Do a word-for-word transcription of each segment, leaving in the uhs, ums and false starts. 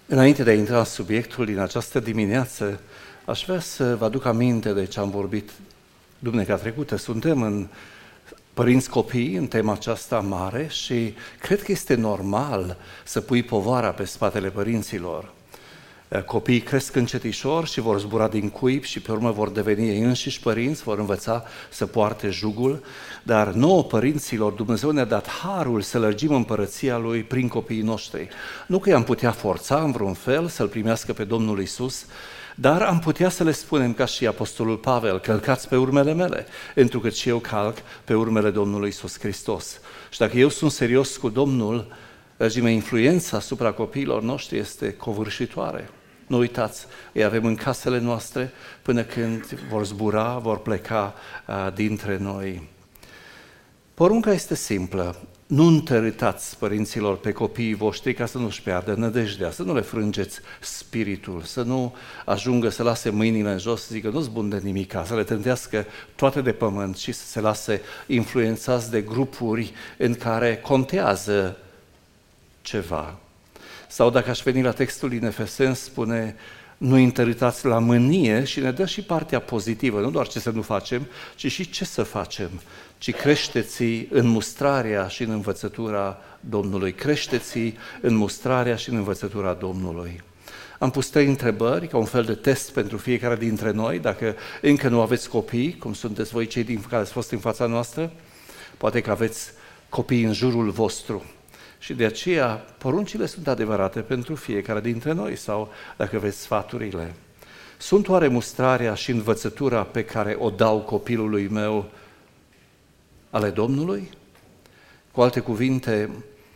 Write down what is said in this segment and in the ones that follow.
Înainte de a intra în subiectul din această dimineață, aș vrea să vă aduc aminte de ce am vorbit duminica trecută. Suntem în părinți copii, în tema aceasta mare și cred că este normal să pui povara pe spatele părinților. Copiii cresc încetișor și vor zbura din cuib și pe urmă vor deveni ei înșiși părinți, vor învăța să poarte jugul, dar nouă părinților Dumnezeu ne-a dat harul să lărgim împărăția Lui prin copiii noștri. Nu că i-am putea forța în vreun fel să-L primească pe Domnul Iisus, dar am putea să le spunem ca și Apostolul Pavel, călcați pe urmele mele, întrucât și eu calc pe urmele Domnului Iisus Hristos. Și dacă eu sunt serios cu Domnul, dragii mei, influența asupra copiilor noștri este covârșitoare. Nu uitați, îi avem în casele noastre până când vor zbura, vor pleca uh, dintre noi. Porunca este simplă. Nu întărâtați părinților pe copiii voștri ca să nu-și piardă nădejdea, să nu le frângeți spiritul, să nu ajungă să lase mâinile în jos, să zică nu-s bun de nimica, să le tândească toate de pământ și să se lase influențați de grupuri în care contează ceva. Sau dacă aș veni la textul din Efeseni, spune nu întărâtați la mânie și ne dă și partea pozitivă, nu doar ce să nu facem, ci și ce să facem, ci creșteți în mustrarea și în învățătura Domnului. Creșteți în mustrarea și în învățătura Domnului. Am pus trei întrebări ca un fel de test pentru fiecare dintre noi, dacă încă nu aveți copii, cum sunteți voi cei din care ați fost în fața noastră, poate că aveți copii în jurul vostru. Și de aceea poruncile sunt adevărate pentru fiecare dintre noi sau dacă veți sfaturile. Sunt oare mustrarea și învățătura pe care o dau copilului meu ale Domnului? Cu alte cuvinte,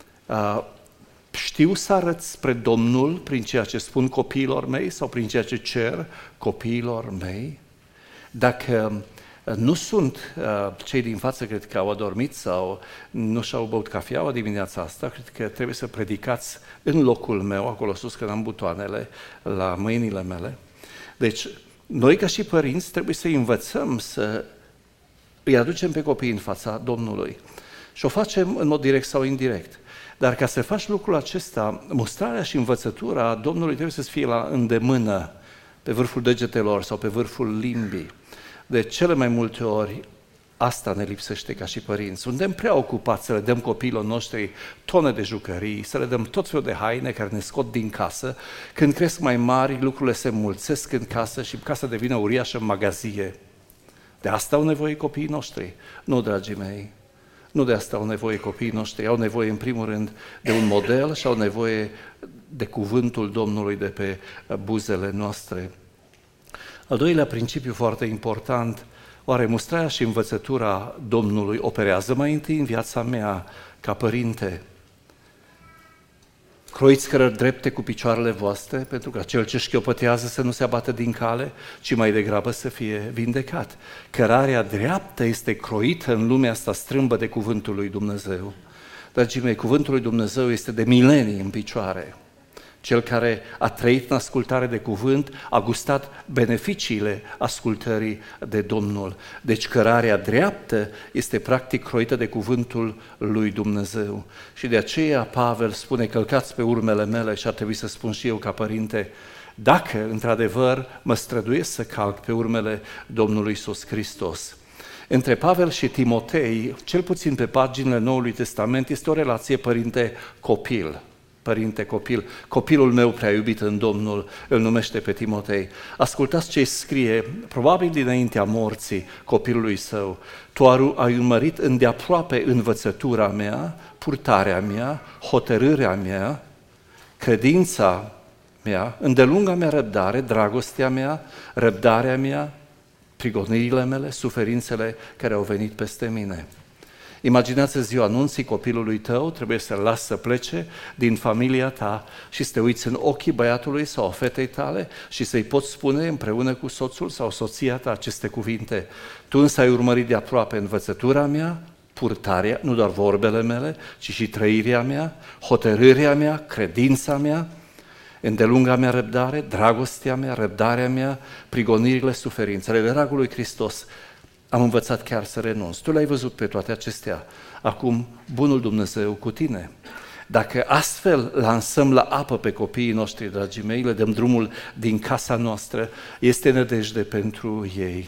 știu să arăt spre Domnul prin ceea ce spun copiilor mei sau prin ceea ce cer copiilor mei? Dacă nu sunt uh, cei din față, cred că au adormit sau nu și-au băut cafeaua dimineața asta, cred că trebuie să predicați în locul meu, acolo sus, că am butoanele la mâinile mele. Deci, noi ca și părinți trebuie să învățăm să îi aducem pe copii în fața Domnului. Și o facem în mod direct sau indirect. Dar ca să faci lucrul acesta, mustrarea și învățătura Domnului trebuie să fie la îndemână, pe vârful degetelor sau pe vârful limbii. De cele mai multe ori, asta ne lipsește ca și părinți. Suntem prea ocupați să le dăm copiilor noștri tone de jucării, să le dăm tot felul de haine care ne scot din casă. Când cresc mai mari, lucrurile se mulțesc în casă și casa devine uriașă magazie. De asta au nevoie copiii noștri. Nu, dragii mei, nu de asta au nevoie copiii noștri. Au nevoie, în primul rând, de un model și au nevoie de cuvântul Domnului de pe buzele noastre. Al doilea principiu foarte important, oare mustrarea și învățătura Domnului operează mai întâi în viața mea ca părinte? Croiți cărări drepte cu picioarele voastre, pentru ca cel ce șchiopătează să nu se abată din cale, ci mai degrabă să fie vindecat. Cărarea dreaptă este croită în lumea asta strâmbă de cuvântul lui Dumnezeu. Dragii mei, cuvântul lui Dumnezeu este de milenii în picioare. Cel care a trăit în ascultare de cuvânt a gustat beneficiile ascultării de Domnul. Deci cărarea dreaptă este practic croită de cuvântul lui Dumnezeu. Și de aceea Pavel spune, călcați pe urmele mele, și ar trebui să spun și eu ca părinte, dacă într-adevăr mă străduiesc să calc pe urmele Domnului Iisus Hristos. Între Pavel și Timotei, cel puțin pe paginile Noului Testament, este o relație părinte-copil. Părinte-copil, copilul meu prea iubit în Domnul, îl numește pe Timotei. Ascultați ce scrie, probabil dinaintea morții copilului său. Tu ai urmărit îndeaproape învățătura mea, purtarea mea, hotărârea mea, credința mea, îndelunga mea răbdare, dragostea mea, răbdarea mea, prigonirile mele, suferințele care au venit peste mine. Imaginați ziua anunții copilului tău, trebuie să-l lași să plece din familia ta și să te uiți în ochii băiatului sau fetei tale și să-i poți spune împreună cu soțul sau soția ta aceste cuvinte. Tu însă ai urmărit de aproape învățătura mea, purtarea, nu doar vorbele mele, ci și trăirea mea, hotărârea mea, credința mea, îndelunga mea răbdare, dragostea mea, răbdarea mea, prigonirile, suferințele. Dragul lui Hristos, am învățat chiar să renunț. Tu le-ai văzut pe toate acestea. Acum, bunul Dumnezeu cu tine. Dacă astfel lansăm la apă pe copiii noștri, dragii mei, le dăm drumul din casa noastră, este nădejde pentru ei.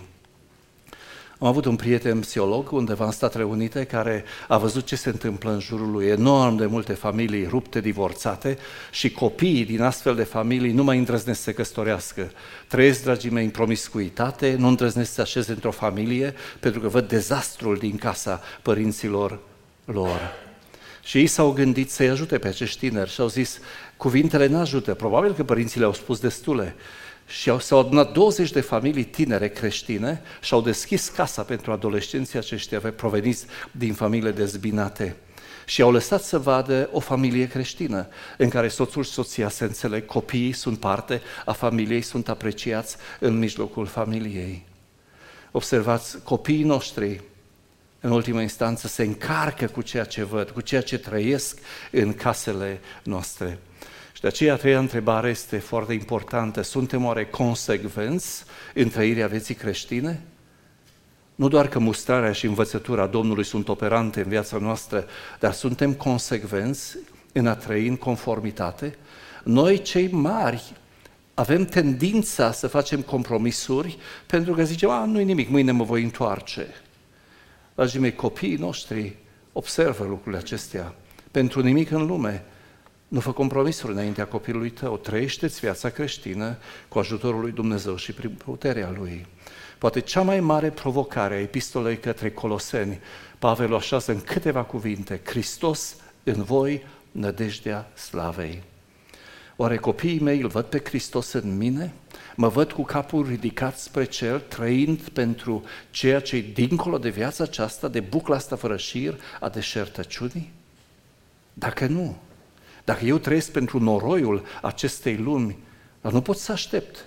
Am avut un prieten psiholog undeva în Statele Unite care a văzut ce se întâmplă în jurul lui, enorm de multe familii rupte, divorțate și copiii din astfel de familii nu mai îndrăznesc să se căsătorească. Trăiesc, dragii mei, în promiscuitate, nu îndrăznesc să se așeze într-o familie pentru că văd dezastrul din casa părinților lor. Și ei s-au gândit să-i ajute pe acești tineri și au zis, cuvintele n-ajută, probabil că părinții le-au spus destule. Și s-au adunat douăzeci de familii tinere creștine și au deschis casa pentru adolescenții aceștia proveniți din familiile dezbinate. Și au lăsat să vadă o familie creștină, în care soțul și soția se înțeleg, copiii sunt parte a familiei, sunt apreciați în mijlocul familiei. Observați, copiii noștri, în ultima instanță, se încarcă cu ceea ce văd, cu ceea ce trăiesc în casele noastre. Și de aceea a treia întrebare este foarte importantă. Suntem oare consecvenți în trăirea vieții creștine? Nu doar că mustrarea și învățătura Domnului sunt operante în viața noastră, dar suntem consecvenți în a trăi în conformitate? Noi, cei mari, avem tendința să facem compromisuri pentru că zicem, a, nu-i nimic, mâine mă voi întoarce. Dragii mei, copiii noștri observă lucrurile acestea. Pentru nimic în lume nu fă compromisuri înaintea copilului tău. Trăiește-ți viața creștină cu ajutorul lui Dumnezeu și prin puterea Lui. Poate cea mai mare provocare a epistolei către Coloseni, Pavel o așează în câteva cuvinte: Hristos în voi, nădejdea slavei. Oare copiii mei îl văd pe Hristos în mine? Mă văd cu capul ridicat spre cer, trăind pentru ceea ce e dincolo de viața aceasta, de bucla asta fără șir a deșertăciunii? Dacă nu, dacă eu trăiesc pentru noroiul acestei lumi, dar nu pot să aștept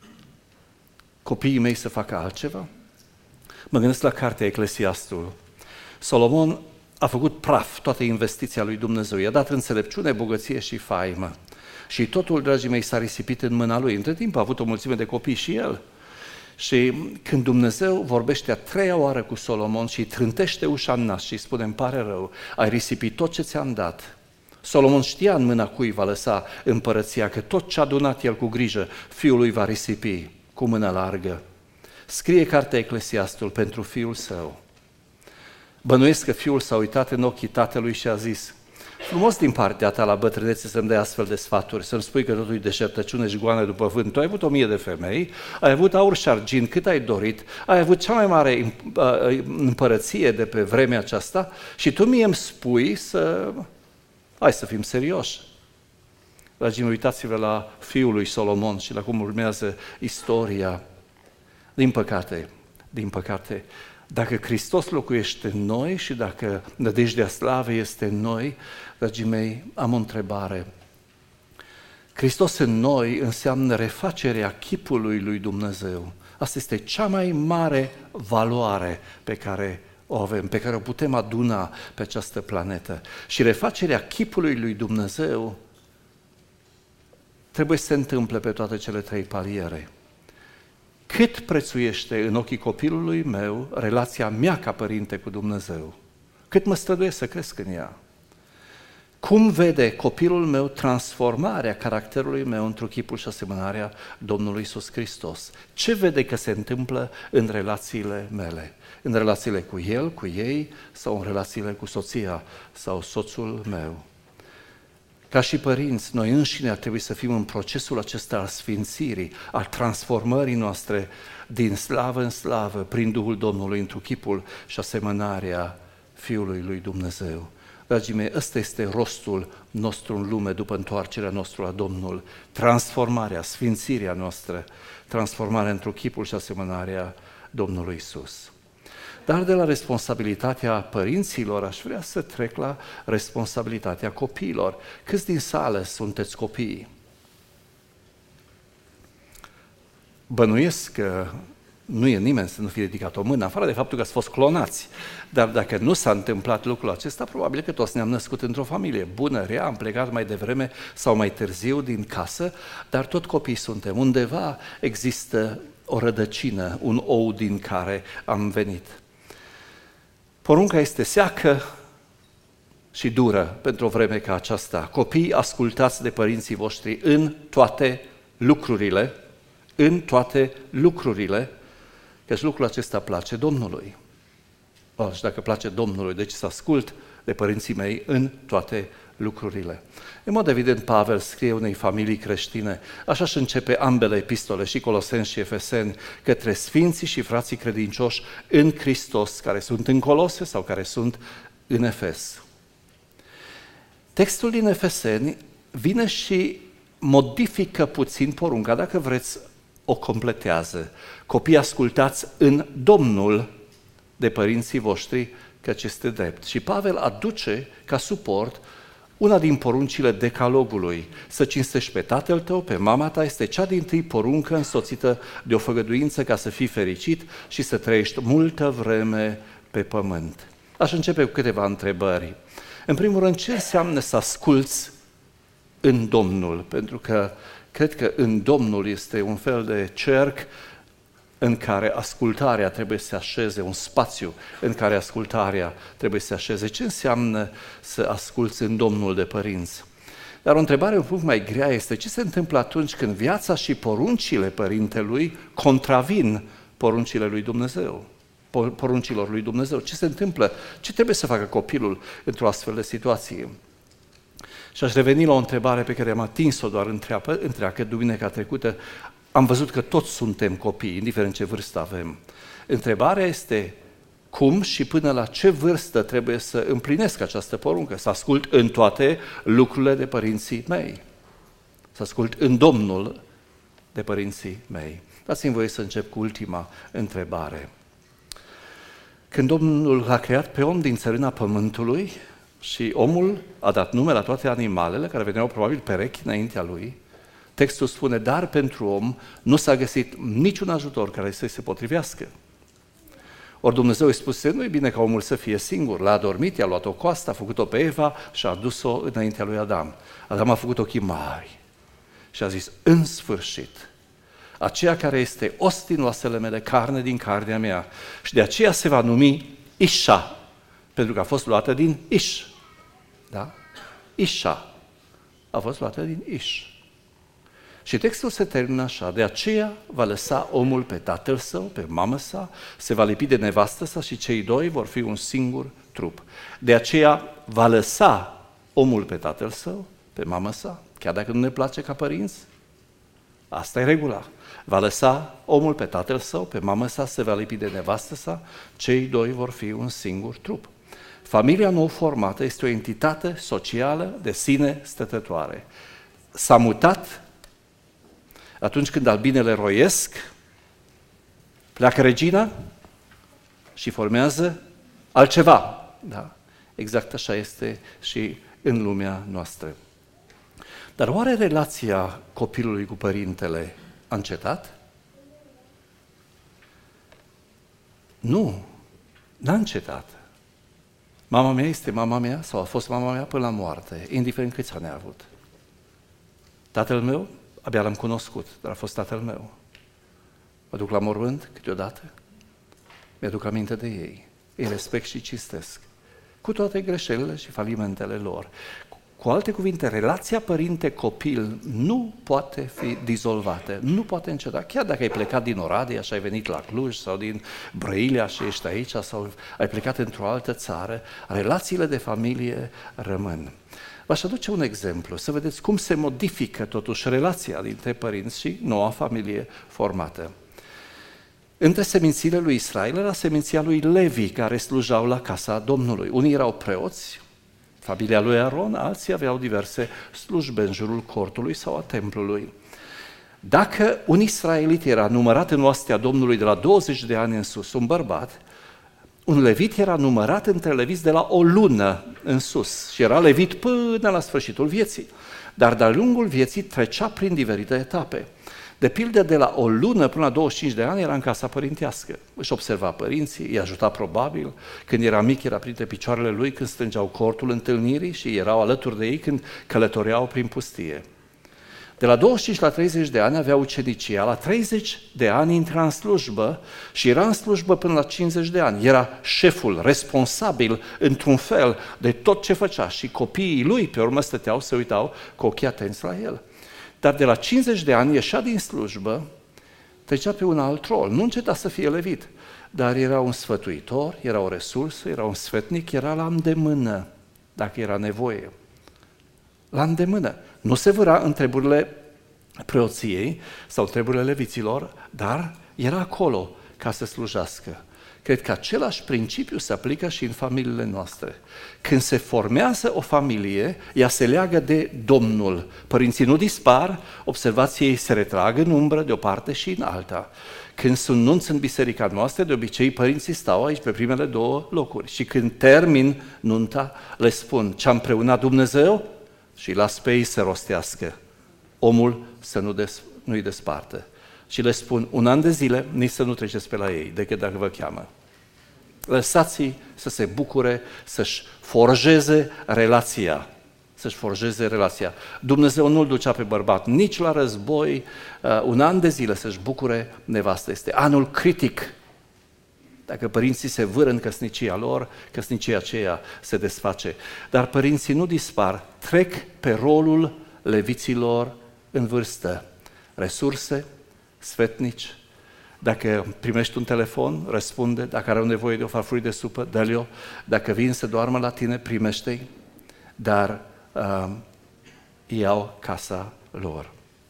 copiii mei să facă altceva? Mă gândesc la cartea Eclesiastul. Solomon a făcut praf toată investiția lui Dumnezeu, i-a dat înțelepciune, bogăție și faimă. Și totul, dragii mei, s-a risipit în mâna lui. Între timp a avut o mulțime de copii și el. Și când Dumnezeu vorbește a treia oară cu Solomon și îi trântește ușa în nas și îi spune, îmi pare rău, ai risipit tot ce ți-am dat. Solomon știa în mâna cui va lăsa împărăția, că tot ce a adunat el cu grijă, fiul lui va risipi cu mână largă. Scrie cartea Eclesiastul pentru fiul său. Bănuiesc că fiul s-a uitat în ochii tatălui și a zis, frumos din partea ta la bătrânețe să-mi dai astfel de sfaturi, să-mi spui că totul e deșertăciune și goană după vânt. Tu ai avut o mie de femei, ai avut aur și argint, cât ai dorit, ai avut cea mai mare împărăție de pe vremea aceasta și tu mie îmi spui să... Hai să fim serioși. Dragii mei, uitați-vă la fiul lui Solomon și la cum urmează istoria. Din păcate, din păcate, dacă Hristos locuiește în noi și dacă nădejdea slavei este în noi, dragii mei, am o întrebare. Hristos în noi înseamnă refacerea chipului lui Dumnezeu. Asta este cea mai mare valoare pe care o avem, pe care o putem aduna pe această planetă. Și refacerea chipului lui Dumnezeu trebuie să se întâmple pe toate cele trei paliere. Cât prețuiește în ochii copilului meu relația mea ca părinte cu Dumnezeu? Cât mă străduiesc să cresc în ea? Cum vede copilul meu transformarea caracterului meu într-o chipul și asemănarea Domnului Iisus Hristos? Ce vede că se întâmplă în relațiile mele? În relațiile cu el, cu ei sau în relațiile cu soția sau soțul meu? Ca și părinți, noi înșine ar trebui să fim în procesul acesta al sfințirii, al transformării noastre din slavă în slavă, prin Duhul Domnului, într-un chipul și asemănarea Fiului lui Dumnezeu. Dragii mei, ăsta este rostul nostru în lume după întoarcerea noastră la Domnul, transformarea, sfințirea noastră, transformarea într-un chipul și asemănarea Domnului Iisus. Dar de la responsabilitatea părinților aș vrea să trec la responsabilitatea copiilor. Câți din sală sunteți copii? Bănuiesc că nu e nimeni să nu fie ridicat o mână, afară de faptul că ați fost clonați. Dar dacă nu s-a întâmplat lucrul acesta, probabil că toți ne-am născut într-o familie bună, rea, am plecat mai devreme sau mai târziu din casă, dar tot copii suntem. Undeva există o rădăcină, un ou din care am venit. Porunca este seacă, și dură pentru o vreme ca aceasta. Copii, ascultați de părinții voștri în toate lucrurile, în toate lucrurile, căci lucrul acesta place Domnului. Oh, și dacă place Domnului, deci să ascult de părinții mei în toate lucrurile. În mod evident, Pavel scrie unei familii creștine, așa și începe ambele epistole, și Coloseni și Efeseni, către sfinții și frații credincioși în Hristos, care sunt în Colose sau care sunt în Efes. Textul din Efeseni vine și modifică puțin porunca, dacă vreți, o completează. Copii, ascultați în Domnul de părinții voștri, căci este drept. Și Pavel aduce ca suport una din poruncile decalogului. Să cinstești pe tatăl tău, pe mama ta, este cea dintâi poruncă însoțită de o făgăduință ca să fii fericit și să trăiești multă vreme pe pământ. Aș începe cu câteva întrebări. În primul rând, ce înseamnă să asculți în Domnul? Pentru că cred că în Domnul este un fel de cerc în care ascultarea trebuie să se așeze, un spațiu în care ascultarea trebuie să se așeze. Ce înseamnă să asculți în Domnul de părinți? Dar o întrebare un pic mai grea este ce se întâmplă atunci când viața și poruncile părintelui contravin poruncile lui Dumnezeu, poruncilor lui Dumnezeu. Ce se întâmplă? Ce trebuie să facă copilul într-o astfel de situație? Și aș reveni la o întrebare pe care am atins-o doar întreapă, întreacă duminica trecută. Am văzut că toți suntem copii, indiferent ce vârstă avem. Întrebarea este cum și până la ce vârstă trebuie să împlinesc această poruncă, să ascult în toate lucrurile de părinții mei, să ascult în Domnul de părinții mei. Dați-mi voie să încep cu ultima întrebare. Când Domnul a creat pe om din țărâna pământului și omul a dat nume la toate animalele care veneau probabil perechi înaintea lui, textul spune, dar pentru om nu s-a găsit niciun ajutor care să-i se potrivească. Ori Dumnezeu îi spuse, nu e bine ca omul să fie singur, l-a adormit, i-a luat o coastă, a făcut-o pe Eva și a adus-o înaintea lui Adam. Adam a făcut ochii mari și a zis, în sfârșit, aceea care este os din oasele mele, carne din carnea mea, și de aceea se va numi Ișa, pentru că a fost luată din Iș. Da? Ișa a fost luată din Iș. Și textul se termină așa, de aceea va lăsa omul pe tatăl său, pe mamă sa, se va lipi de nevastă sa și cei doi vor fi un singur trup. De aceea va lăsa omul pe tatăl său, pe mamă sa, chiar dacă nu ne place ca părinți, asta e regula. Va lăsa omul pe tatăl său, pe mamă sa, se va lipi de nevastă sa, cei doi vor fi un singur trup. Familia nou formată este o entitate socială de sine stătătoare. S-a mutat atunci când albinele roiesc, pleacă regina și formează altceva. Da? Exact așa este și în lumea noastră. Dar oare relația copilului cu părintele a încetat? Nu, n-a încetat. Mama mea este mama mea sau a fost mama mea până la moarte, indiferent câți ani a avut. Tatăl meu, abia l-am cunoscut, dar a fost tatăl meu. Mă duc la mormânt câteodată, mi-aduc aminte de ei, îi respect și cistesc, cu toate greșelile și falimentele lor. Cu alte cuvinte, relația părinte-copil nu poate fi dizolvată, nu poate înceta. Chiar dacă ai plecat din Oradea și ai venit la Cluj sau din Brăila și ești aici sau ai plecat într-o altă țară, relațiile de familie rămân. V-aș aduce un exemplu, să vedeți cum se modifică totuși relația dintre părinți și noua familie formată. Între semințiile lui Israel era seminția lui Levi, care slujau la casa Domnului. Unii erau preoți, familia lui Aron, alții aveau diverse slujbe în jurul cortului sau a templului. Dacă un israelit era numărat în oastea Domnului de la douăzeci de ani în sus, un bărbat, un levit era numărat între leviți de la o lună în sus și era levit până la sfârșitul vieții. Dar de-a lungul vieții trecea prin diferite etape. De pildă, de la o lună până la douăzeci și cinci de ani era în casa părintească. Își observa părinții, îi ajuta probabil. Când era mic, era printre picioarele lui când strângeau cortul întâlnirii și erau alături de ei când călătoreau prin pustie. De la douăzeci și cinci la treizeci de ani avea ucenicia, la treizeci de ani intra în slujbă și era în slujbă până la cincizeci de ani. Era șeful, responsabil într-un fel de tot ce făcea și copiii lui pe urmă stăteau, se uitau cu ochii atenți la el. Dar de la cincizeci de ani ieșea din slujbă, trecea pe un alt rol, nu înceta să fie levit, dar era un sfătuitor, era o resursă, era un sfetnic, era la îndemână, dacă era nevoie. La îndemână. Nu se vâra în treburile preoției sau treburile leviților, dar era acolo ca să slujească. Cred că același principiu se aplică și în familiile noastre. Când se formează o familie, ea se leagă de Domnul. Părinții nu dispar, observați, ei se retrag în umbră de o parte și în alta. Când sunt nunți în biserica noastră, de obicei părinții stau aici pe primele două locuri. Și când termin nunta, le spun ce-a împreunat Dumnezeu și las pe ei să rostească. Omul să nu des, nu-i despartă. Și le spun, un an de zile, nici să nu treceți pe la ei, decât dacă vă cheamă. Lăsați-i să se bucure, să-și forjeze relația. Să-și forjeze relația. Dumnezeu nu-l ducea pe bărbat nici la război, un an de zile să-și bucure nevastă. Este anul critic. Dacă părinții se vâră în căsnicia lor, căsnicia aceea se desface. Dar părinții nu dispar, trec pe rolul leviților în vârstă. Resurse, sfetnici, dacă primești un telefon, răspunde, dacă are nevoie de o farfurie de supă, dă-le-o, dacă vin să doarmă la tine, primește-i, dar uh, iau casa lor.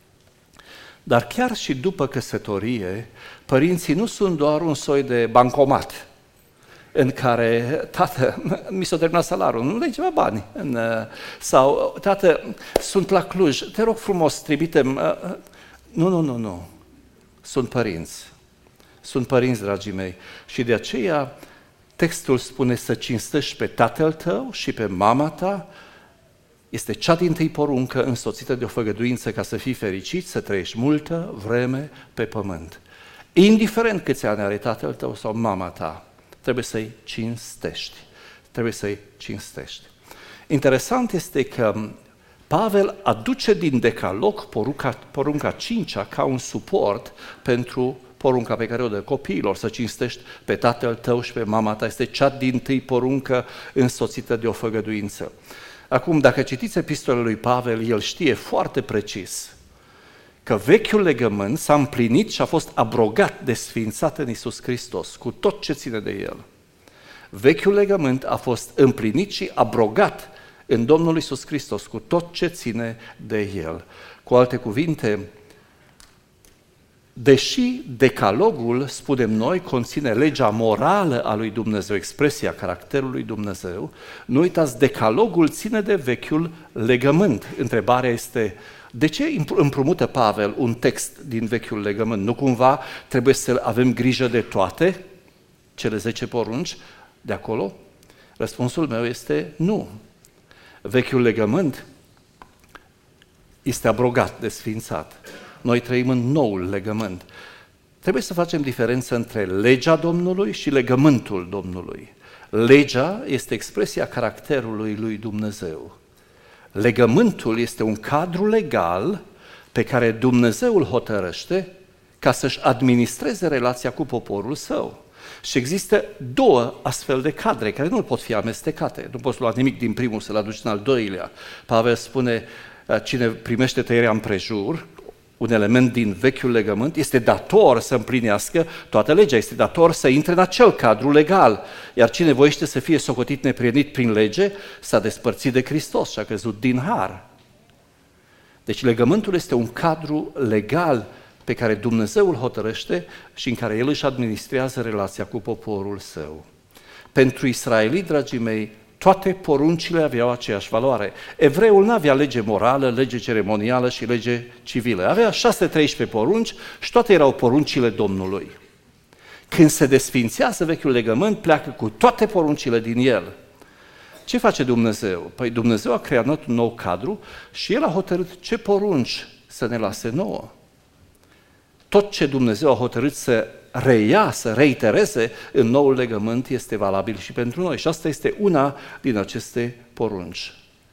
Dar chiar și după căsătorie, părinții nu sunt doar un soi de bancomat în care, tată, mi s-a terminat salariul, nu dai ceva bani. În, sau, tată, sunt la Cluj, te rog frumos, trimitem. Nu, nu, nu, nu. Sunt părinți. Sunt părinți, dragii mei. Și de aceea textul spune să cinstești pe tatăl tău și pe mama ta. Este cea dintâi poruncă însoțită de o făgăduință ca să fii fericit, să trăiești multă vreme pe pământ. Indiferent câți ani are tatăl tău sau mama ta, trebuie să-i cinstești. Trebuie să-i cinstești. Interesant este că Pavel aduce din Decalog porunca, porunca cincea ca un suport pentru porunca pe care o dă copiilor, să cinstești pe tatăl tău și pe mama ta. Este cea dintâi poruncă însoțită de o făgăduință. Acum, dacă citiți epistolele lui Pavel, el știe foarte precis că vechiul legământ s-a împlinit și a fost abrogat, desființat în Iisus Hristos, cu tot ce ține de el. Vechiul legământ a fost împlinit și abrogat în Domnul Iisus Hristos, cu tot ce ține de el. Cu alte cuvinte, deși decalogul, spunem noi, conține legea morală a lui Dumnezeu, expresia caracterului Dumnezeu, nu uitați, decalogul ține de vechiul legământ. Întrebarea este, de ce împrumută Pavel un text din vechiul legământ? Nu cumva trebuie să avem grijă de toate cele zece porunci de acolo? Răspunsul meu este nu. Vechiul legământ este abrogat, desființat. Noi trăim în noul legământ. Trebuie să facem diferență între legea Domnului și legământul Domnului. Legea este expresia caracterului lui Dumnezeu. Legământul este un cadru legal pe care Dumnezeu îl hotărăște ca să-și administreze relația cu poporul său. Și există două astfel de cadre care nu pot fi amestecate. Nu poți lua nimic din primul să-l aduci în al doilea. Pavel spune, cine primește tăierea împrejur, un element din vechiul legământ, este dator să împlinească toată legea, este dator să intre în acel cadru legal. Iar cine voiește să fie socotit neprienit prin lege, s-a despărțit de Hristos și a căzut din har. Deci legământul este un cadru legal pe care Dumnezeu îl hotărăște și în care El își administrează relația cu poporul său. Pentru israeliți, dragii mei, toate poruncile aveau aceeași valoare. Evreul nu avea lege morală, lege ceremonială și lege civilă. Avea șase treisprezece porunci și toate erau poruncile Domnului. Când se desfințează vechiul legământ, pleacă cu toate poruncile din el. Ce face Dumnezeu? Păi Dumnezeu a creat un nou cadru și El a hotărât ce porunci să ne lase nouă. Tot ce Dumnezeu a hotărât să reia, să reitereze în noul legământ este valabil și pentru noi. Și asta este una din aceste porunci.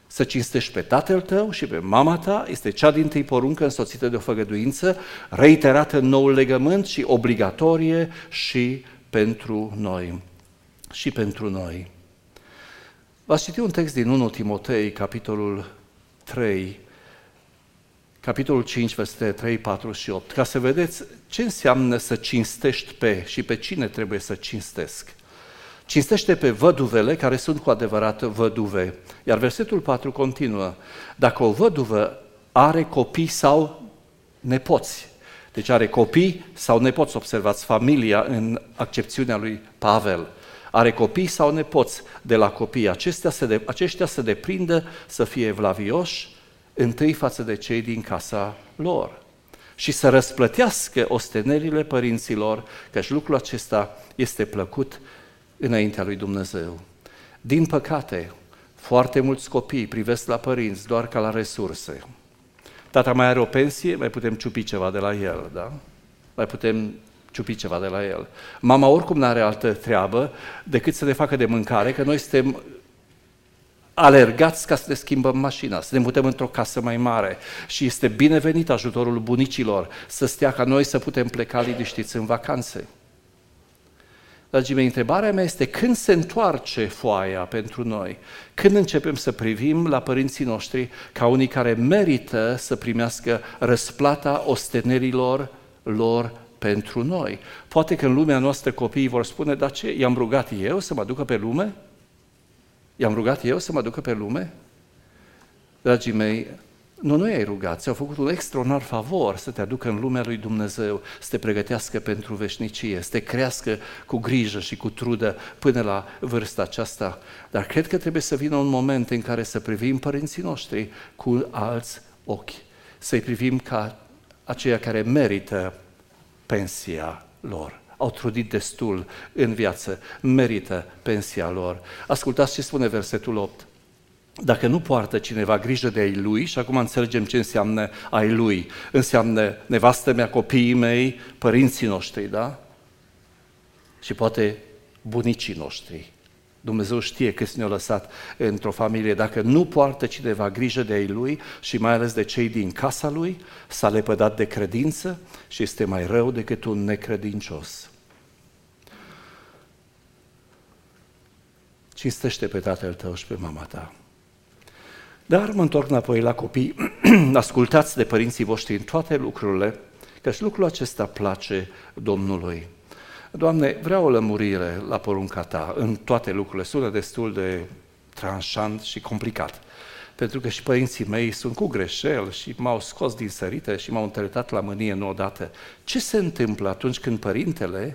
Să cinstești pe tatăl tău și pe mama ta este cea dintâi poruncă însoțită de o făgăduință, reiterată în noul legământ și obligatorie și pentru noi. Și pentru noi. V-ați citit un text din întâi Timotei, capitolul trei, capitolul cinci, versetele trei, patru și opt, ca să vedeți ce înseamnă să cinstești pe și pe cine trebuie să cinstesc. Cinstește pe văduvele care sunt cu adevărat văduve. Iar versetul patru continuă. Dacă o văduvă are copii sau nepoți, deci are copii sau nepoți, observați familia în accepțiunea lui Pavel, are copii sau nepoți de la copii, aceștia se, de, aceștia se deprindă să fie evlavioși întâi față de cei din casa lor și să răsplătească ostenerile părinților, căci lucrul acesta este plăcut înaintea lui Dumnezeu. Din păcate, foarte mulți copii privesc la părinți doar ca la resurse. Tata mai are o pensie, mai putem ciupi ceva de la el, da? Mai putem ciupi ceva de la el. Mama oricum nu are altă treabă decât să ne facă de mâncare, că noi suntem alergați ca să ne schimbăm mașina, să ne mutăm într-o casă mai mare și este binevenit ajutorul bunicilor să stea ca noi să putem pleca liniștiți în vacanțe. Dragii mei, întrebarea mea este când se întoarce foaia pentru noi? Când începem să privim la părinții noștri ca unii care merită să primească răsplata ostenerilor lor pentru noi? Poate că în lumea noastră copiii vor spune, dar ce, i-am rugat eu să mă ducă pe lume? I-am rugat eu să mă ducă pe lume? Dragii mei, nu, nu i-ai rugat, ți-au făcut un extraordinar favor să te aducă în lumea lui Dumnezeu, să te pregătească pentru veșnicie, să te crească cu grijă și cu trudă până la vârsta aceasta. Dar cred că trebuie să vină un moment în care să privim părinții noștri cu alți ochi, să-i privim ca aceia care merită pensia lor. Au trudit destul în viață, merită pensia lor. Ascultați ce spune versetul opt. Dacă nu poartă cineva grijă de ai lui, și acum înțelegem ce înseamnă ai lui, înseamnă nevastă mea, copiii mei, părinții noștri, da? Și poate bunicii noștri. Dumnezeu știe câți ne-au lăsat într-o familie. Dacă nu poartă cineva grijă de ai lui și mai ales de cei din casa lui, s-a lepădat de credință și este mai rău decât un necredincios. Cinstește pe tatăl tău și pe mama ta. Dar mă întorc înapoi la copii, ascultați de părinții voștri în toate lucrurile, căci lucrul acesta place Domnului. Doamne, vreau o lămurire la porunca ta în toate lucrurile. Sună destul de tranșant și complicat, pentru că și părinții mei sunt cu greșeli și m-au scos din sărite și m-au întărătat la mânie nu odată. Ce se întâmplă atunci când părintele,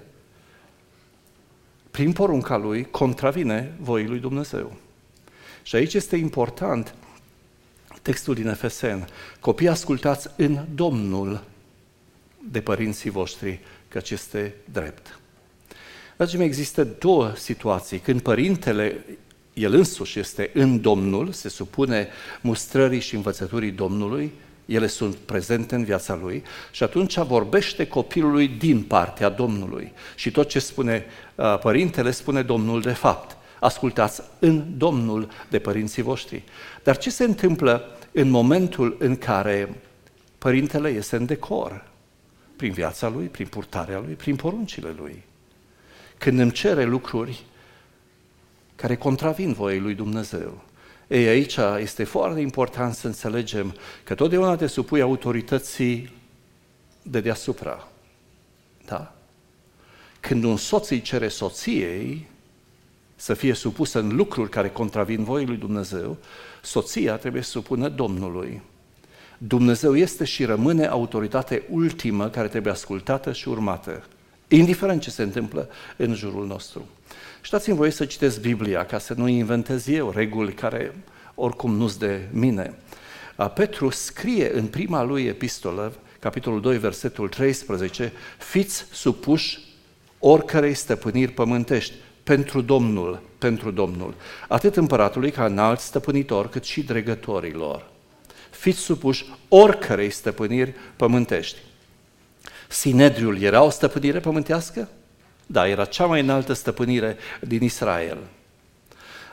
prin porunca lui, contravine voii lui Dumnezeu? Și aici este important textul din Efeseni. Copii, ascultați în Domnul de părinții voștri, căci este drept. Dragii mei, există două situații. Când părintele, el însuși, este în Domnul, se supune mustrării și învățăturii Domnului, ele sunt prezente în viața lui și atunci vorbește copilului din partea Domnului. Și tot ce spune uh, părintele, spune Domnul de fapt. Ascultați în Domnul de părinții voștri. Dar ce se întâmplă în momentul în care părintele este în decor? Prin viața lui, prin purtarea lui, prin poruncile lui. Când îmi cere lucruri care contravin voiei lui Dumnezeu. Ei, aici este foarte important să înțelegem că totdeauna te supui autorității de deasupra. Da? Când un soț îi cere soției să fie supusă în lucruri care contravin voii lui Dumnezeu, soția trebuie să supună Domnului. Dumnezeu este și rămâne autoritate ultimă care trebuie ascultată și urmată, indiferent ce se întâmplă în jurul nostru. Și dați-mi voie să citesc Biblia, ca să nu inventez eu reguli care oricum nu-s de mine. Petru scrie în prima lui epistolă, capitolul doi, versetul treisprezece, fiți supuși oricărei stăpâniri pământești, pentru Domnul, pentru Domnul, atât împăratului ca înalt stăpânitor, cât și dregătorilor. Fiți supuși oricărei stăpâniri pământești. Sinedriul era o stăpânire pământească? Da, era cea mai înaltă stăpânire din Israel.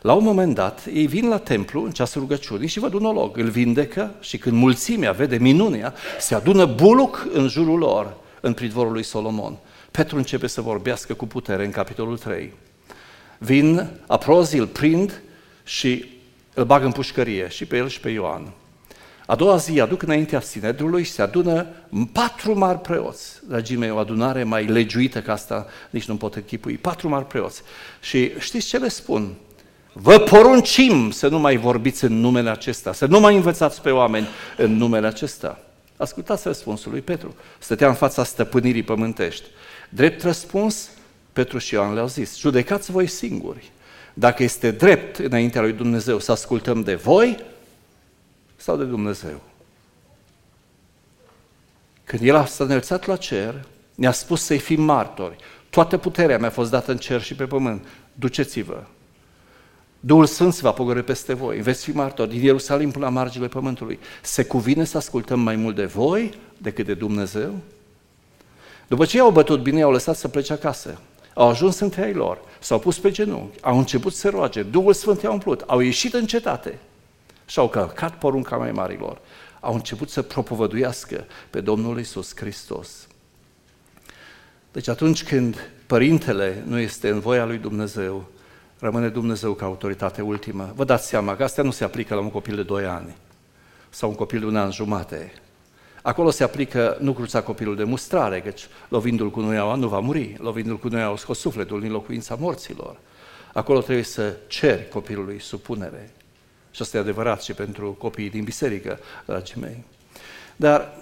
La un moment dat, ei vin la templu în ceasul rugăciunii și văd un olog, îl vindecă și când mulțimea vede minunea, se adună buluc în jurul lor, în pridvorul lui Solomon. Petru începe să vorbească cu putere în capitolul trei. Vin aprozii, îl prind și îl bag în pușcărie, și pe el și pe Ioan. A doua zi aduc înaintea Sinedrului și se adună patru mari preoți. Dragii mei, o adunare mai legiuită ca asta nici nu pot închipui. Patru mari preoți. Și știți ce le spun? Vă poruncim să nu mai vorbiți în numele acesta, să nu mai învățați pe oameni în numele acesta. Ascultați răspunsul lui Petru. Stătea în fața stăpânirii pământești. Drept răspuns, Petru și Ioan le-au zis, judecați voi singuri. Dacă este drept înaintea lui Dumnezeu să ascultăm de voi sau de Dumnezeu. Când El s-a înălțat la cer, ne-a spus să-i fim martori. Toată puterea mi-a fost dată în cer și pe pământ. Duceți-vă. Duhul Sfânt se va pogorî peste voi. Veți fi martori din Ierusalim până la marginile pământului. Se cuvine să ascultăm mai mult de voi decât de Dumnezeu? După ce i-au bătut bine, i-au lăsat să plece acasă. Au ajuns între ei lor, s-au pus pe genunchi, au început să roage, Duhul Sfânt i-a umplut, au ieșit în cetate și au călcat porunca mai marilor. Au început să propovăduiască pe Domnul Iisus Hristos. Deci atunci când Părintele nu este în voia lui Dumnezeu, rămâne Dumnezeu ca autoritate ultimă. Vă dați seama că asta nu se aplică la un copil de doi ani sau un copil de un an jumate. Acolo se aplică nu cruța copilul de mustrare, căci lovindu-l cu nuiaua nu va muri, lovindu-l cu nuiaua scos sufletul din locuința morților. Acolo trebuie să ceri copilului supunere. Și asta e adevărat și pentru copiii din biserică, dragii mei. Dar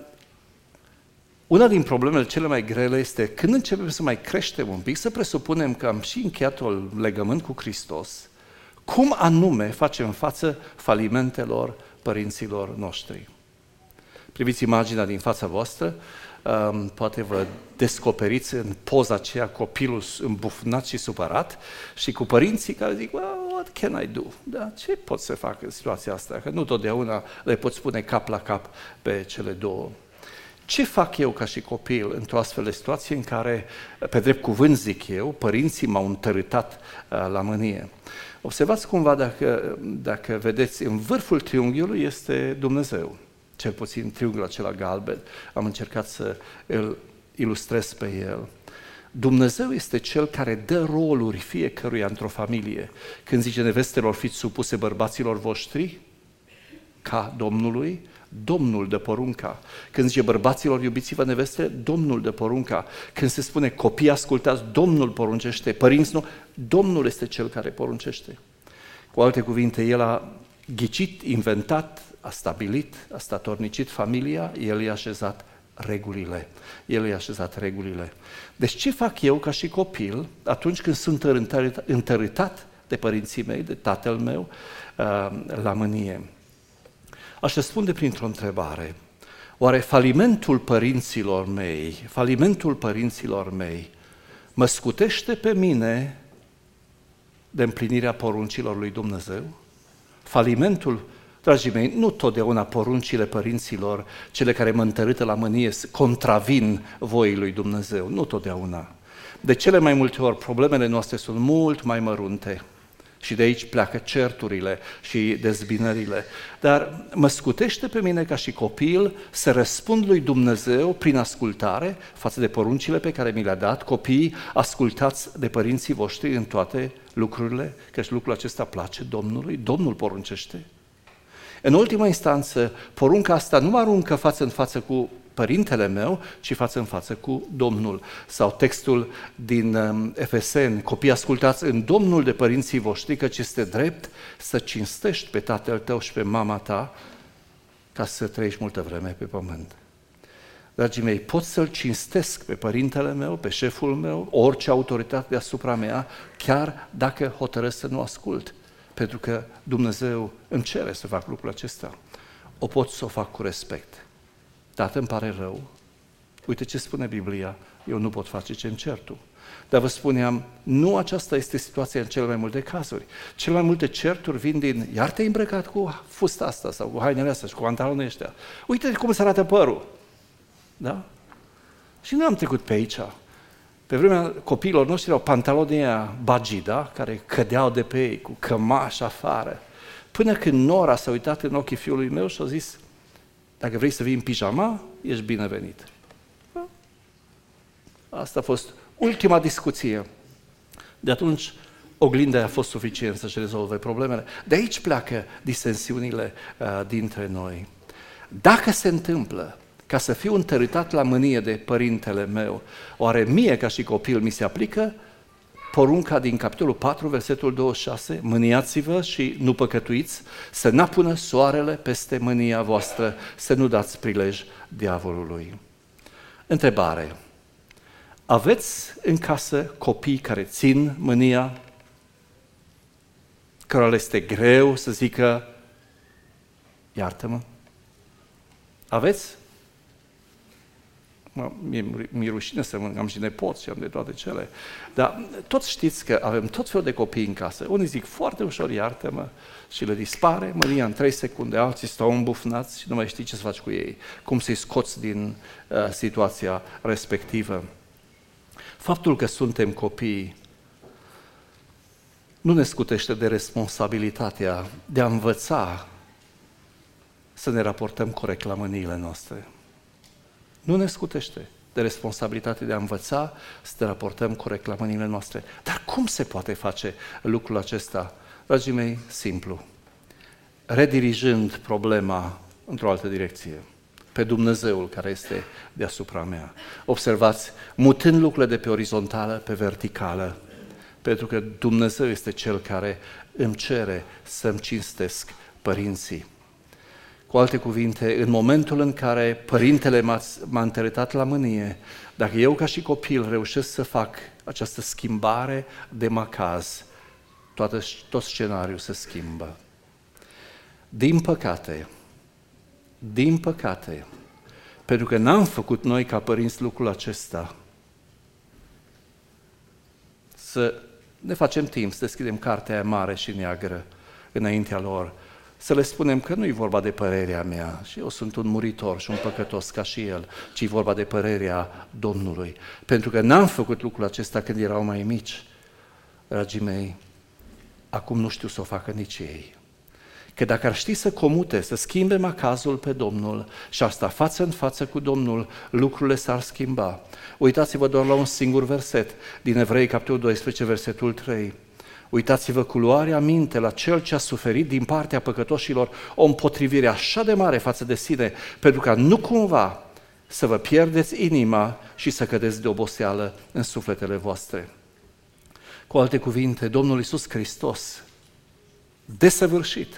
una din problemele cele mai grele este când începem să mai creștem un pic, să presupunem că am și încheiat un legământ cu Hristos, cum anume facem față falimentelor părinților noștri. Priviți imaginea din fața voastră, um, poate vă descoperiți în poza aceea copilul îmbufnat și supărat și cu părinții care zic, well, what can I do? Da, ce pot să fac în situația asta? Că nu totdeauna le pot spune cap la cap pe cele două. Ce fac eu ca și copil într-o astfel de situație în care, pe drept cuvânt zic eu, părinții m-au întărâtat uh, la mânie? Observați cumva dacă, dacă vedeți, în vârful triunghiului este Dumnezeu. Cel puțin triunghiul acela galben, am încercat să îl ilustrez pe el. Dumnezeu este Cel care dă roluri fiecăruia într-o familie. Când zice nevestelor, fiți supuse bărbaților voștri, ca Domnului, Domnul dă porunca. Când zice bărbaților, iubiți-vă nevestele, Domnul dă porunca. Când se spune copii, ascultați, Domnul poruncește, părinți nu, Domnul este Cel care poruncește. Cu alte cuvinte, El a ghicit, inventat, a stabilit, a statornicit familia, El i-a așezat regulile. El i-a așezat regulile. Deci ce fac eu ca și copil atunci când sunt întărâtat de părinții mei, de tatăl meu, la mânie? Aș răspunde printr-o întrebare. Oare falimentul părinților mei, falimentul părinților mei mă scutește pe mine de împlinirea poruncilor lui Dumnezeu? Falimentul, dragii mei, nu totdeauna poruncile părinților, cele care mă întărâtă la mânie, contravin voii lui Dumnezeu, nu totdeauna. De cele mai multe ori, problemele noastre sunt mult mai mărunte și de aici pleacă certurile și dezbinările. Dar mă scutește pe mine ca și copil să răspund lui Dumnezeu prin ascultare față de poruncile pe care mi le-a dat. Copiii, ascultați de părinții voștri în toate lucrurile, căci lucrul acesta place Domnului, Domnul poruncește. În ultima instanță, porunca asta nu mă aruncă față în față cu părintele meu, ci față în față cu Domnul. Sau textul din Efeseni, copii, ascultați în Domnul de părinții voștri, căci este drept să cinstești pe tatăl tău și pe mama ta ca să trăiești multă vreme pe pământ. Dragii mei, pot să-l cinstesc pe părintele meu, pe șeful meu, orice autoritate deasupra mea, chiar dacă hotărăsc să nu ascult. Pentru că Dumnezeu îmi cere să fac lucrul acesta. O pot să o fac cu respect. Tată, îmi pare rău. Uite ce spune Biblia. Eu nu pot face ce-mi cer tu. Dar vă spuneam, nu aceasta este situația în cele mai multe cazuri. Cele mai multe certuri vin din, iar te-ai îmbrăcat cu fusta asta sau cu hainele astea și cu pantalonii ăștia. Uite cum se arată părul. Da? Și nu am trecut pe aici. Pe vremea copiilor noștri erau pantaloni aia bagida, care cădeau de pe ei, cu cămaș afară. Până când Nora s-a uitat în ochii fiului meu și a zis, dacă vrei să vii în pijama, ești binevenit. Asta a fost ultima discuție. De atunci, oglinda a fost suficient să-și rezolve problemele. De aici pleacă disensiunile uh, dintre noi. Dacă se întâmplă ca să fiu întărâtat la mânie de părintele meu, oare mie ca și copil mi se aplică porunca din capitolul patru, versetul douăzeci și șase, mâniați-vă și nu păcătuiți, să n-apună soarele peste mânia voastră, să nu dați prilej diavolului. Întrebare. Aveți în casă copii care țin mânia, cărora le este greu să zică, iartă-mă? Aveți? Mă, mi-e, mi-e rușine să mă, am și nepoți și am de toate cele. Dar toți știți că avem tot felul de copii în casă. Unii zic foarte ușor, iartă-mă, și le dispare mânia în trei secunde, alții stau îmbufnați și nu mai știi ce să faci cu ei, cum să-i scoți din uh, situația respectivă. Faptul că suntem copii nu ne scutește de responsabilitatea de a învăța să ne raportăm corect la mâniile noastre. Nu ne scutește de responsabilitatea de a învăța să ne raportăm corect la mâniile noastre. Dar cum se poate face lucrul acesta? Dragii mei, simplu. Redirijând problema într-o altă direcție, pe Dumnezeul care este deasupra mea. Observați, mutând lucrurile de pe orizontală pe verticală, pentru că Dumnezeu este Cel care îmi cere să-mi cinstesc părinții. Cu alte cuvinte, în momentul în care părintele m-a, m-a întărâtat la mânie, dacă eu ca și copil reușesc să fac această schimbare de macaz, toată, tot scenariul se schimbă. Din păcate, din păcate, pentru că n-am făcut noi ca părinți lucrul acesta, să ne facem timp, să deschidem cartea aia mare și neagră înaintea lor, să le spunem că nu e vorba de părerea mea și eu sunt un muritor și un păcătos ca și el, ci e vorba de părerea Domnului. Pentru că n-am făcut lucrul acesta când erau mai mici, dragii mei, acum nu știu să o facă nici ei. Că dacă ar ști să comute, să schimbe macazul pe Domnul și asta față în față cu Domnul, lucrurile s-ar schimba. Uitați-vă doar la un singur verset din Evrei, capitolul doisprezece, versetul trei. Uitați-vă cu luarea minte la Cel ce a suferit din partea păcătoșilor o împotrivire așa de mare față de sine, pentru ca nu cumva să vă pierdeți inima și să cădeți de oboseală în sufletele voastre. Cu alte cuvinte, Domnul Iisus Hristos, desăvârșit,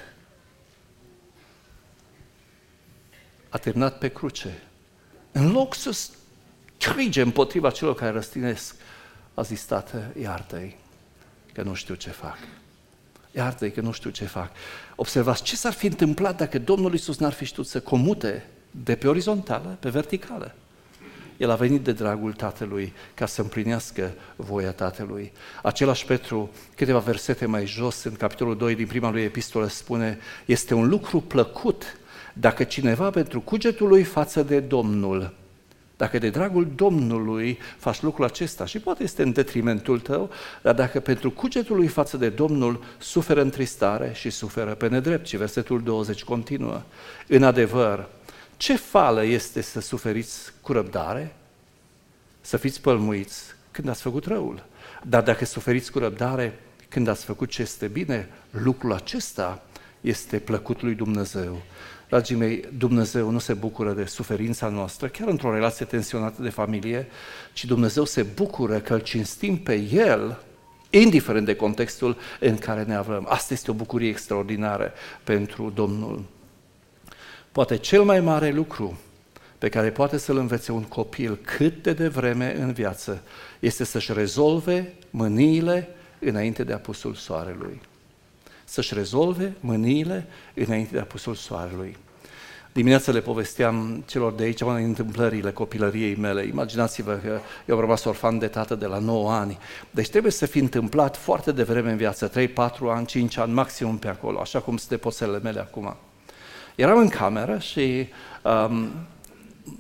a terminat pe cruce. În loc să strige împotriva celor care răstinesc, a zis, Tată, iartă-i, că nu știu ce fac. Iartă-i că nu știu ce fac. Observați, ce s-ar fi întâmplat dacă Domnul Iisus n-ar fi știut să comute de pe orizontală, pe verticală? El a venit de dragul Tatălui ca să împlinească voia Tatălui. Același Petru, câteva versete mai jos, în capitolul doi din prima lui epistolă, spune, este un lucru plăcut dacă cineva pentru cugetul lui față de Domnul, dacă de dragul Domnului faci lucrul acesta, și poate este în detrimentul tău, dar dacă pentru cugetul lui față de Domnul suferă întristare și suferă pe nedrept, și versetul douăzeci continuă. În adevăr, ce fală este să suferiți cu răbdare? Să fiți pălmuiți când ați făcut răul. Dar dacă suferiți cu răbdare când ați făcut ce este bine, lucrul acesta este plăcut lui Dumnezeu. Dragii mei, Dumnezeu nu se bucură de suferința noastră, chiar într-o relație tensionată de familie, ci Dumnezeu se bucură că îl cinstim pe El, indiferent de contextul în care ne aflăm. Asta este o bucurie extraordinară pentru Domnul. Poate cel mai mare lucru pe care poate să-l învețe un copil cât de devreme în viață este să-și rezolve mâniile înainte de apusul soarelui. Să-și rezolve mâniile înainte de apusul soarelui. Dimineața le povesteam celor de aici una din întâmplările copilăriei mele. Imaginați-vă că eu am rămas orfan de tată de la nouă ani. Deci trebuie să fi întâmplat foarte devreme în viață, trei patru ani, cinci ani, maximum pe acolo, așa cum sunt depoțelele mele acum. Eram în cameră și um,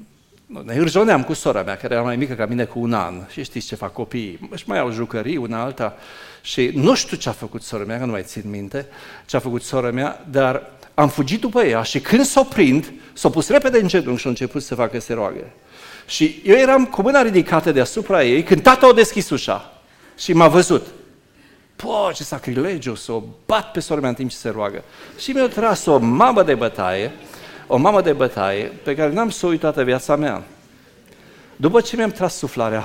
ne hârjoneam cu sora mea, care era mai mică ca mine cu un an. Și știți ce fac copiii? Își mai au jucării, una alta. Și nu știu ce a făcut sora mea, că nu mai țin minte ce a făcut sora mea, dar am fugit după ea și când s-o prind, s-o pus repede în genunchi și a început să facă se roagă. Și eu eram cu mâna ridicată deasupra ei când tata a deschis ușa și m-a văzut. Po, ce sacrilegiu, să o bat pe sora mea în timp ce se roagă. Și mi-a tras o mamă de bătaie, o mamă de bătaie pe care n-am să o uit toată viața mea. După ce mi-am tras suflarea,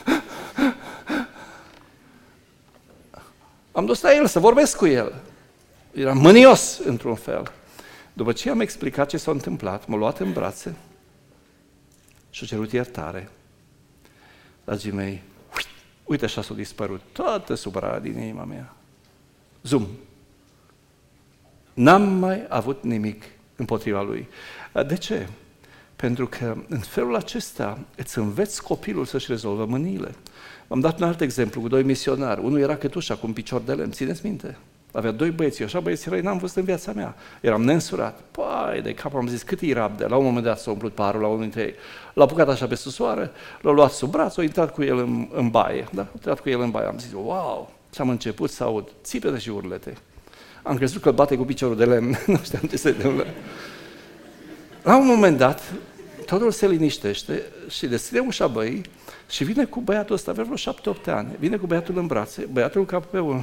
am dus la el să vorbesc cu el. Eram mânios într-un fel. După ce am explicat ce s-a întâmplat, m-a luat în brațe și a cerut iertare. Dragii mei, uite așa s-a dispărut toată supărarea din inima mea. Zum! N-am mai avut nimic împotriva lui. De ce? Pentru că în felul acesta îți înveți copilul să-și rezolvă mâniile. V-am dat un alt exemplu cu doi misionari. Unul era cătușa cu un picior de lemn, țineți minte? Avea doi băieți, eu așa băieți răi n-am văzut în viața mea. Eram neînsurat. Păi, de cap am zis, cât îi rabdă? La un moment dat s-a umplut parul la unul dintre ei. L-a apucat așa pe susoară, l-a luat sub braț, a intrat cu el în, în baie. Da? A intrat cu el în baie. Am zis, wow! Și am început să aud țipete și urlete. Am crezut că îl bate cu piciorul de lemn. Nu știam ce se întâmplă. La un moment dat, totul se liniștește și deschide ușa băii și vine cu băiatul ăsta, avea vreo șapte opt ani. Vine cu băiatul în brațe, băiatul cap pe unul.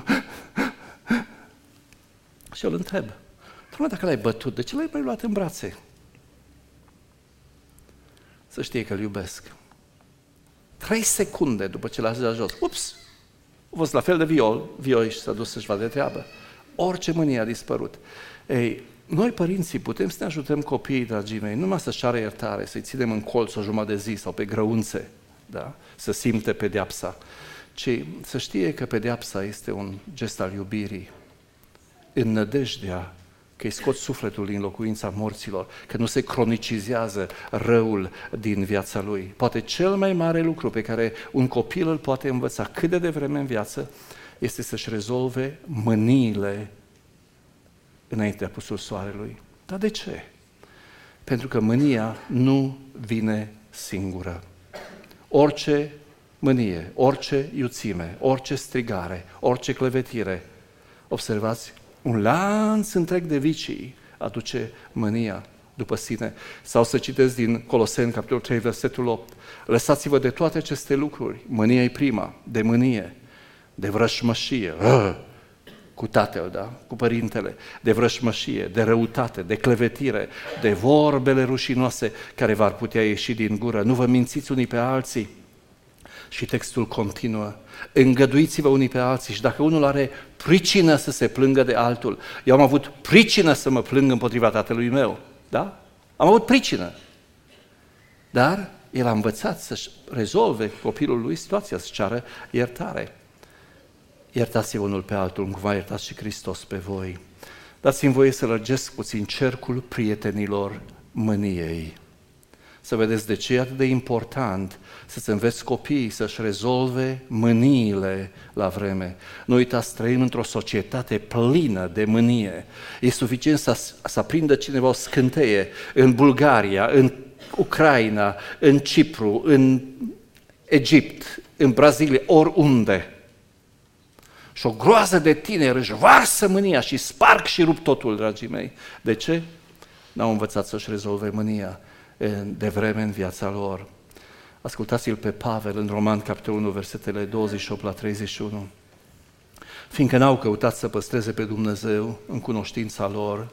Și eu îl întreb, doamne, dacă l-ai bătut, de ce l-ai mai luat în brațe? Să știe că îl iubesc. Trei secunde după ce l-a zis jos, ups, a fost la fel de viol, vioi și s-a dus să-și vadă de treabă. Orice mânie a dispărut. Ei, noi, părinții, putem să ne ajutăm copiii, dragii mei, numai să-și ceară iertare, să-i ținem în colț o jumătate de zi sau pe grăunțe, da? Să simte pedeapsa, ci să știe că pedeapsa este un gest al iubirii, în nădejdea că îi scot sufletul din locuința morților, că nu se cronicizează răul din viața lui. Poate cel mai mare lucru pe care un copil îl poate învăța cât de devreme în viață este să-și rezolve mâniile înaintea apusul soarelui. Dar de ce? Pentru că mânia nu vine singură. Orice mânie, orice iuțime, orice strigare, orice clevetire, observați, un lanț întreg de vicii aduce mânia după sine. Sau să citesc din Coloseni, capitolul trei, versetul opt. Lăsați-vă de toate aceste lucruri. Mânia e prima, de mânie, de vrășmășie, cu tatăl, da? Cu părintele, de vrășmășie, de răutate, de clevetire, de vorbele rușinoase care v-ar putea ieși din gură. Nu vă mințiți unii pe alții. Și textul continuă. Îngăduiți-vă unii pe alții și dacă unul are pricină să se plângă de altul, eu am avut pricină să mă plâng împotriva tatălui meu, da? Am avut pricină. Dar el a învățat să-și rezolve copilul lui situația, să ceară iertare. Iertați-vă unul pe altul, cum v-a iertat și Hristos pe voi. Dați-mi voie să lărgesc puțin cercul prietenilor mâniei. Să vedeți de ce e atât de important să-ți înveți copiii să-și rezolve mâniile la vreme. Nu uitați, trăim într-o societate plină de mânie. E suficient să, să aprindă cineva o scânteie în Bulgaria, în Ucraina, în Cipru, în Egipt, în Brazilia, oriunde. Și o groază de tineri își varsă mânia și sparg și rup totul, dragii mei. De ce? N-au învățat să-și rezolve mânia de vreme în viața lor. Ascultați-l pe Pavel în Roman, capitolul unu, versetele douăzeci și opt la treizeci și unu. Fiindcă n-au căutat să păstreze pe Dumnezeu în cunoștința lor,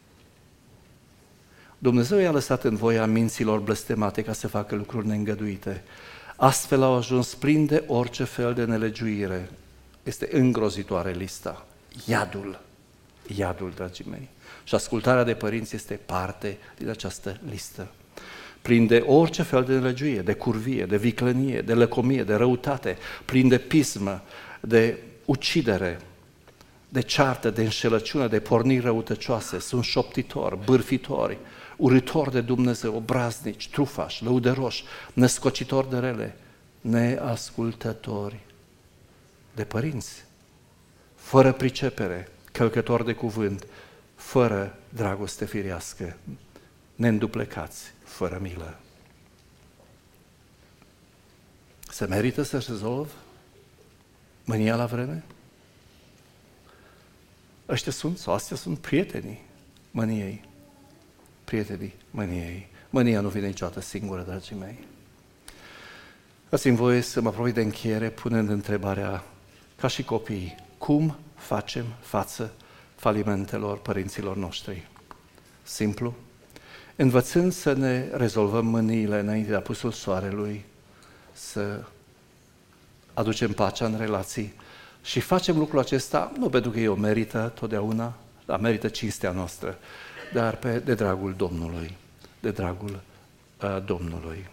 Dumnezeu i-a lăsat în voia minților blestemate ca să facă lucruri neîngăduite. Astfel au ajuns plini de orice fel de nelegiuire. Este îngrozitoare lista. Iadul. Iadul, dragii mei. Și ascultarea de părinți este parte din această listă. Plin de orice fel de nelegiuire, de curvie, de viclănie, de lăcomie, de răutate, plin de pismă, de ucidere, de ceartă, de înșelăciune, de porniri răutăcioase, sunt șoptitori, bârfitori, urâtori de Dumnezeu, obraznici, trufași, lăudăroși, născocitori de rele, neascultători de părinți, fără pricepere, călcători de cuvânt, fără dragoste firească, neînduplecați, fără milă. Se merită să rezolv mânia la vreme? Ăștia sunt, sau astea sunt prietenii mâniei. Prietenii mâniei. Mânia nu vine niciodată singură, dragii mei. Dați-mi voie să mă apropii de încheiere punând întrebarea, ca și copiii, cum facem față falimentelor părinților noștri? Simplu. Învățând să ne rezolvăm mâniile înainte de apusul soarelui, să aducem pacea în relații și facem lucrul acesta, nu pentru că eu merită totdeauna, dar merită cinstea noastră, dar pe, de dragul Domnului, de dragul uh, Domnului.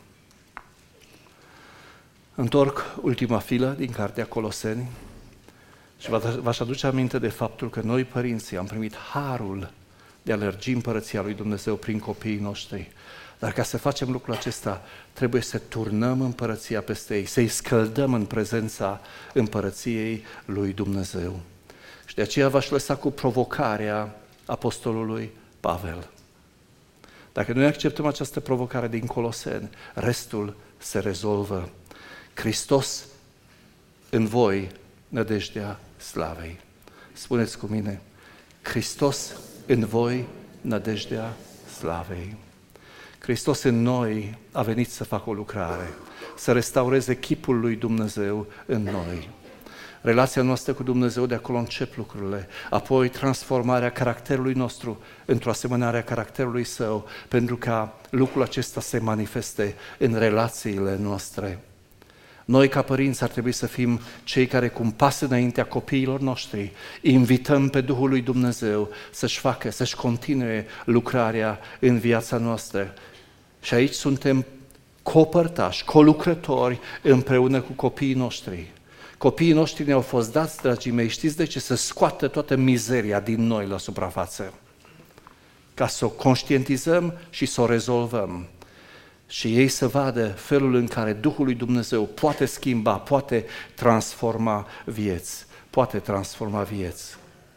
Întorc ultima filă din cartea Coloseni și v-aș aduce aminte de faptul că noi, părinții, am primit harul de a lărgi împărăția lui Dumnezeu prin copiii noștri. Dar ca să facem lucrul acesta, trebuie să turnăm împărăția peste ei, să-i scăldăm în prezența împărăției lui Dumnezeu. Și de aceea v-aș lăsa cu provocarea apostolului Pavel. Dacă noi acceptăm această provocare din Coloseni, restul se rezolvă. Hristos în voi, nădejdea slavei. Spuneți cu mine, Hristos în voi, nădejdea slavei. Hristos în noi a venit să facă o lucrare, să restaureze chipul lui Dumnezeu în noi. Relația noastră cu Dumnezeu, de acolo încep lucrurile, apoi transformarea caracterului nostru într-o asemănare a caracterului Său, pentru ca lucrul acesta se manifeste în relațiile noastre. Noi, ca părinți, ar trebui să fim cei care, cu un pas înaintea copiilor noștri, invităm pe Duhul lui Dumnezeu să-și facă, să-și continue lucrarea în viața noastră. Și aici suntem copărtași, colucrători împreună cu copiii noștri. Copiii noștri ne-au fost dați, dragii mei, știți de ce? Să scoată toată mizeria din noi la suprafață, ca să o conștientizăm și să o rezolvăm. Și ei să vadă felul în care Duhul lui Dumnezeu poate schimba, poate transforma vieți, poate transforma vieți.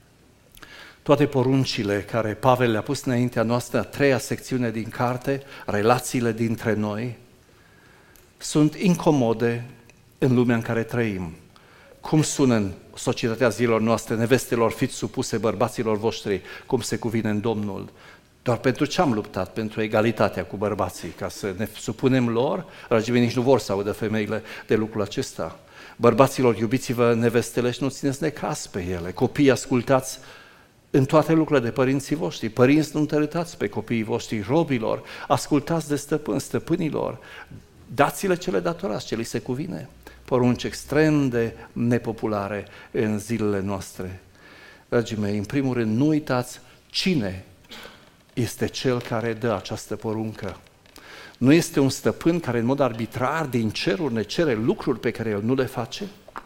Toate poruncile care Pavel le-a pus înaintea noastră, a treia secțiune din carte, relațiile dintre noi, sunt incomode în lumea în care trăim. Cum sună în societatea zilelor noastre, nevestelor, fiți supuse bărbaților voștri, cum se cuvine în Domnul? Doar pentru ce am luptat? Pentru egalitatea cu bărbații, ca să ne supunem lor? Dragii mei, nici nu vor să audă femeile de lucrul acesta. Bărbaților, iubiți-vă nevestele și nu țineți necas pe ele. Copiii, ascultați în toate lucrurile de părinții voștri. Părinți, nu întărâtați pe copiii voștri. Robilor, ascultați de stăpâni, stăpânilor. Dați-le ce le datorați, ce li se cuvine. Porunci extrem de nepopulare în zilele noastre. Dragii mei, în primul rând, nu uitați cine este cel care dă această poruncă. Nu este un stăpân care în mod arbitrar din ceruri ne cere lucruri pe care el nu le face?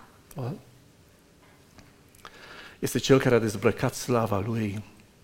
Este cel care a dezbrăcat slava lui,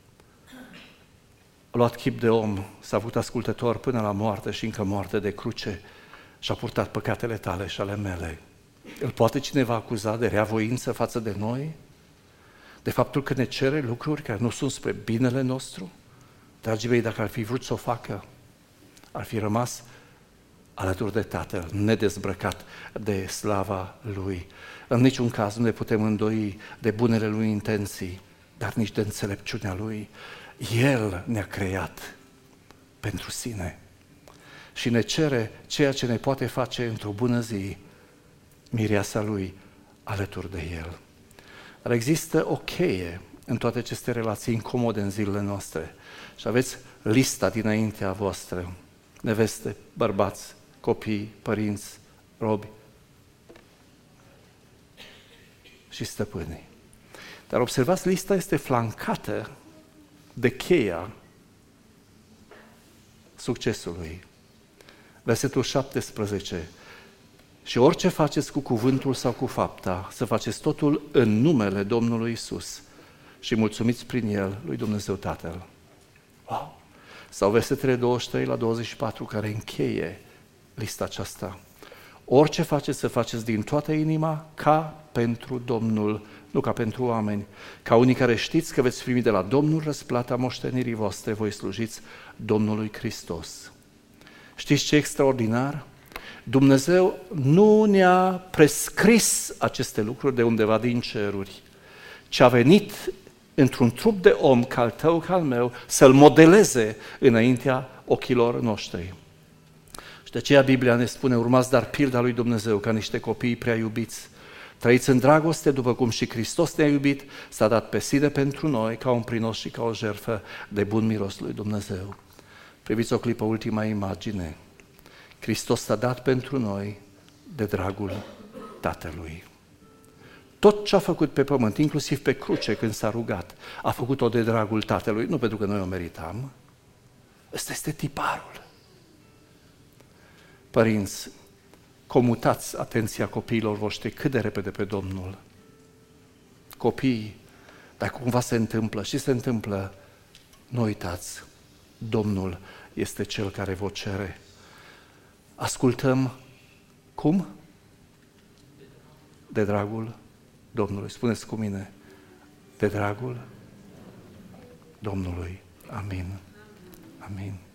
a luat chip de om, s-a avut ascultător până la moarte și încă moarte de cruce și a purtat păcatele tale și ale mele. Îl poate cineva acuza de reavoință față de noi? De faptul că ne cere lucruri care nu sunt spre binele nostru? Dragii mei, dacă ar fi vrut să o facă, ar fi rămas alături de Tatăl, nedezbrăcat de slava Lui. În niciun caz nu ne putem îndoi de bunele Lui intenții, dar nici de înțelepciunea Lui. El ne-a creat pentru sine și ne cere ceea ce ne poate face într-o bună zi mireasa Lui alături de El. Dar există o cheie în toate aceste relații incomode în zilele noastre și aveți lista dinaintea voastră: neveste, bărbați, copii, părinți, robi și stăpâni. Dar observați, lista este flancată de cheia succesului. Versetul șaptesprezece. Și orice faceți cu cuvântul sau cu fapta, să faceți totul în numele Domnului Iisus și mulțumiți prin El lui Dumnezeu Tatăl. Wow! Sau versetele douăzeci și trei la douăzeci și patru care încheie lista aceasta. Orice faceți, să faceți din toată inima ca pentru Domnul, nu ca pentru oameni. Ca unii care știți că veți primi de la Domnul răsplata moștenirii voastre, voi slujiți Domnului Hristos. Știți ce extraordinar? Dumnezeu nu ne-a prescris aceste lucruri de undeva din ceruri, ci a venit într-un trup de om ca al tău, ca al meu, să-l modeleze înaintea ochilor noștri. Și de aceea Biblia ne spune, urmați dar pilda lui Dumnezeu ca niște copii prea iubiți. Trăiți în dragoste după cum și Hristos ne-a iubit, s-a dat pe sine pentru noi ca un prinos și ca o jertfă de bun miros lui Dumnezeu. Priviți o clipă, ultima imagine. Hristos s-a dat pentru noi de dragul Tatălui. Tot ce a făcut pe pământ, inclusiv pe cruce când s-a rugat, a făcut-o de dragul Tatălui, nu pentru că noi o meritam. Ăsta este tiparul. Părinți, comutați atenția copiilor voștri cât de repede pe Domnul. Copiii, dacă cumva se întâmplă și se întâmplă, nu uitați, Domnul este Cel care vă cere. Ascultăm cum? De dragul Domnului. Spuneți cu mine, de dragul Domnului. Amin. Amin.